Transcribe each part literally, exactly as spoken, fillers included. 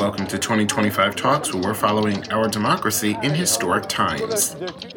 Welcome to twenty twenty-five Talks, where we're following our democracy in historic times.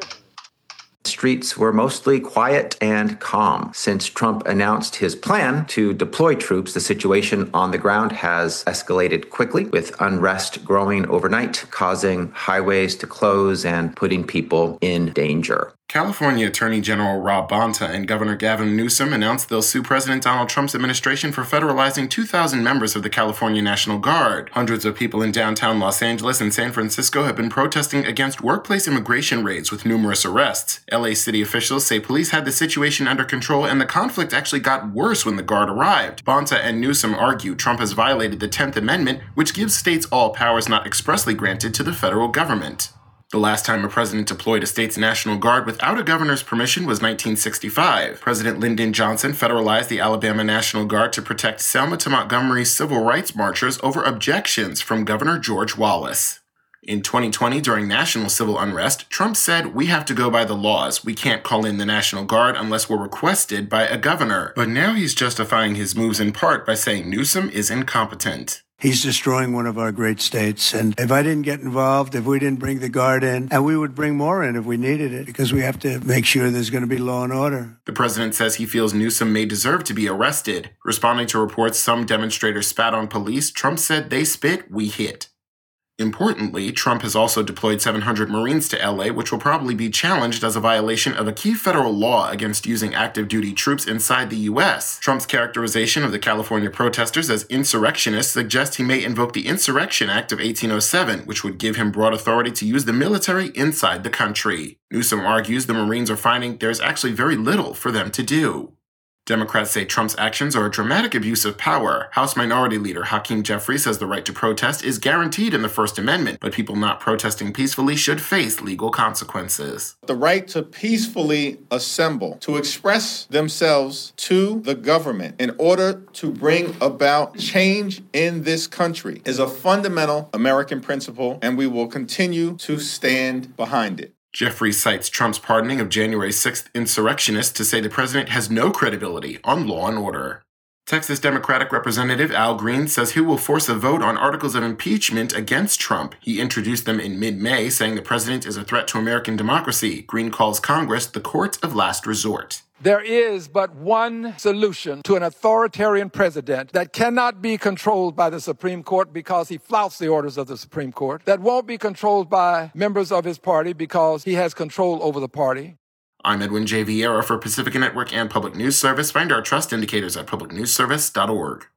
Streets were mostly quiet and calm. Since Trump announced his plan to deploy troops, the situation on the ground has escalated quickly, with unrest growing overnight, causing highways to close and putting people in danger. California Attorney General Rob Bonta and Governor Gavin Newsom announced they'll sue President Donald Trump's administration for federalizing two thousand members of the California National Guard. Hundreds of people in downtown Los Angeles and San Francisco have been protesting against workplace immigration raids with numerous arrests. L A city officials say police had the situation under control and the conflict actually got worse when the Guard arrived. Bonta and Newsom argue Trump has violated the tenth Amendment, which gives states all powers not expressly granted to the federal government. The last time a president deployed a state's National Guard without a governor's permission was nineteen sixty-five. President Lyndon Johnson federalized the Alabama National Guard to protect Selma to Montgomery civil rights marchers over objections from Governor George Wallace. In twenty twenty, during national civil unrest, Trump said, "We have to go by the laws. We can't call in the National Guard unless we're requested by a governor." But now he's justifying his moves in part by saying Newsom is incompetent. He's destroying one of our great states. And if I didn't get involved, if we didn't bring the Guard in, and we would bring more in if we needed it, because we have to make sure there's going to be law and order. The president says he feels Newsom may deserve to be arrested. Responding to reports some demonstrators spat on police, Trump said, "They spit, we hit." Importantly, Trump has also deployed seven hundred Marines to L A, which will probably be challenged as a violation of a key federal law against using active duty troops inside the U S. Trump's characterization of the California protesters as insurrectionists suggests he may invoke the Insurrection Act of eighteen oh seven, which would give him broad authority to use the military inside the country. Newsom argues the Marines are finding there's actually very little for them to do. Democrats say Trump's actions are a dramatic abuse of power. House Minority Leader Hakeem Jeffries says the right to protest is guaranteed in the First Amendment, but people not protesting peacefully should face legal consequences. The right to peacefully assemble, to express themselves to the government in order to bring about change in this country is a fundamental American principle, and we will continue to stand behind it. Jeffries cites Trump's pardoning of January sixth insurrectionists to say the president has no credibility on law and order. Texas Democratic Representative Al Green says he will force a vote on articles of impeachment against Trump. He introduced them in mid-May, saying the president is a threat to American democracy. Green calls Congress the court of last resort. There is but one solution to an authoritarian president that cannot be controlled by the Supreme Court because he flouts the orders of the Supreme Court, that won't be controlled by members of his party because he has control over the party. I'm Edwin J. Vieira for Pacifica Network and Public News Service. Find our trust indicators at public news service dot org.